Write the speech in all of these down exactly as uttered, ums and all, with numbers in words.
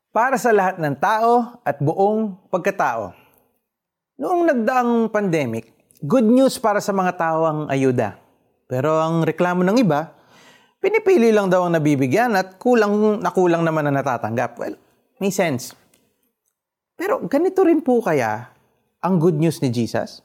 Para sa lahat ng tao at buong pagkatao. Noong nagdaang pandemic, good news para sa mga tao ang ayuda. Pero ang reklamo ng iba, pinipili lang daw ang nabibigyan at kulang na kulang naman na natatanggap. Well, may sense. Pero ganito rin po kaya ang good news ni Jesus?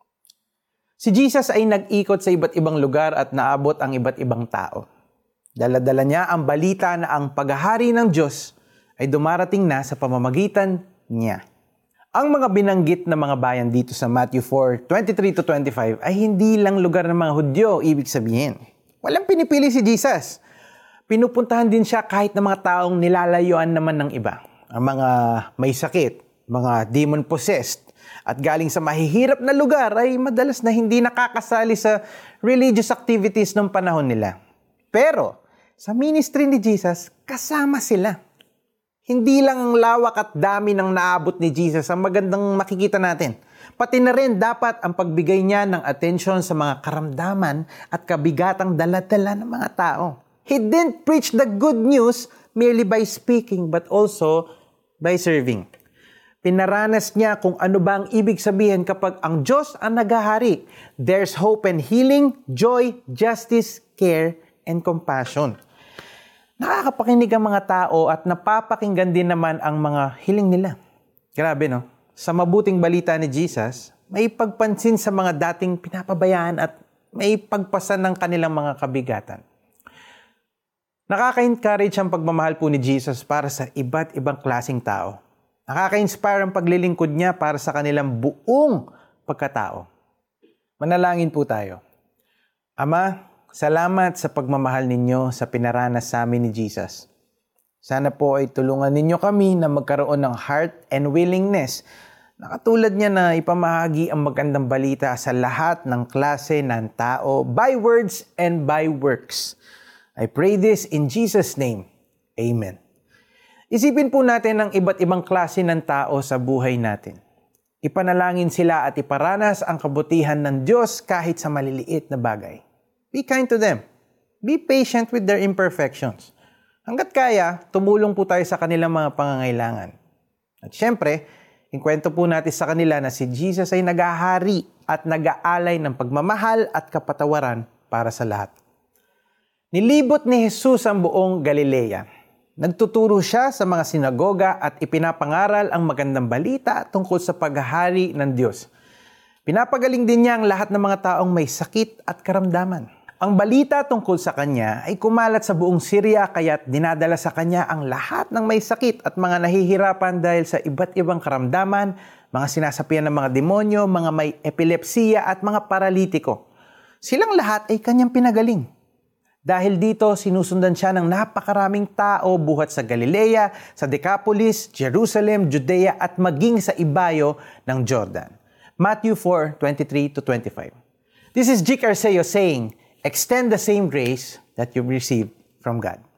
Si Jesus ay nag-ikot sa iba't ibang lugar at naabot ang iba't ibang tao. Dala-dala niya ang balita na ang paghahari ng Diyos ay dumarating na sa pamamagitan niya. Ang mga binanggit na mga bayan dito sa Matthew four, twenty-three to twenty-five ay hindi lang lugar ng mga Hudyo, ibig sabihin. Walang pinipili si Jesus. Pinupuntahan din siya kahit ng mga taong nilalayuan naman ng iba. Ang mga may sakit, mga demon-possessed, at galing sa mahihirap na lugar ay madalas na hindi nakakasali sa religious activities ng panahon nila. Pero sa ministry ni Jesus, kasama sila. Hindi lang ang lawak at dami ng naabot ni Jesus ang magandang makikita natin. Pati na rin dapat ang pagbigay niya ng atensyon sa mga karamdaman at kabigatang dala-dala ng mga tao. He didn't preach the good news merely by speaking but also by serving. Pinaranas niya kung ano ba ang ibig sabihin kapag ang Diyos ang naghahari. There's hope and healing, joy, justice, care, and compassion. Nakakapakinig ang mga tao at napapakinggan din naman ang mga hiling nila. Grabe, no? Sa mabuting balita ni Jesus, may pagpansin sa mga dating pinapabayaan at may pagpasan ng kanilang mga kabigatan. Nakaka-encourage ang pagmamahal po ni Jesus para sa iba't ibang klaseng tao. Nakaka-inspire ang paglilingkod niya para sa kanilang buong pagkatao. Manalangin po tayo. Ama, salamat sa pagmamahal ninyo sa pinaranas sa amin ni Jesus. Sana po ay tulungan ninyo kami na magkaroon ng heart and willingness na katulad niya na ipamahagi ang magandang balita sa lahat ng klase ng tao by words and by works. I pray this in Jesus' name. Amen. Isipin po natin ang iba't ibang klase ng tao sa buhay natin. Ipanalangin sila at iparanas ang kabutihan ng Diyos kahit sa maliliit na bagay. Be kind to them. Be patient with their imperfections. Hanggat kaya, tumulong po tayo sa kanilang mga pangangailangan. At syempre, ikwento po natin sa kanila na si Jesus ay naghahari at nag-aalay ng pagmamahal at kapatawaran para sa lahat. Nilibot ni Jesus ang buong Galilea. Nagtuturo siya sa mga sinagoga at ipinapangaral ang magandang balita tungkol sa paghahari ng Diyos. Pinapagaling din niya ang lahat ng mga taong may sakit at karamdaman. Ang balita tungkol sa kanya ay kumalat sa buong Syria kaya't dinadala sa kanya ang lahat ng may sakit at mga nahihirapan dahil sa iba't ibang karamdaman, mga sinasapian ng mga demonyo, mga may epilepsiya at mga paralitiko. Silang lahat ay kanyang pinagaling. Dahil dito, sinusundan siya ng napakaraming tao buhat sa Galilea, sa Decapolis, Jerusalem, Judea at maging sa ibayo ng Jordan. Matthew four, twenty-three to twenty-five. This is Jic Arceo saying, extend the same grace that you've received from God.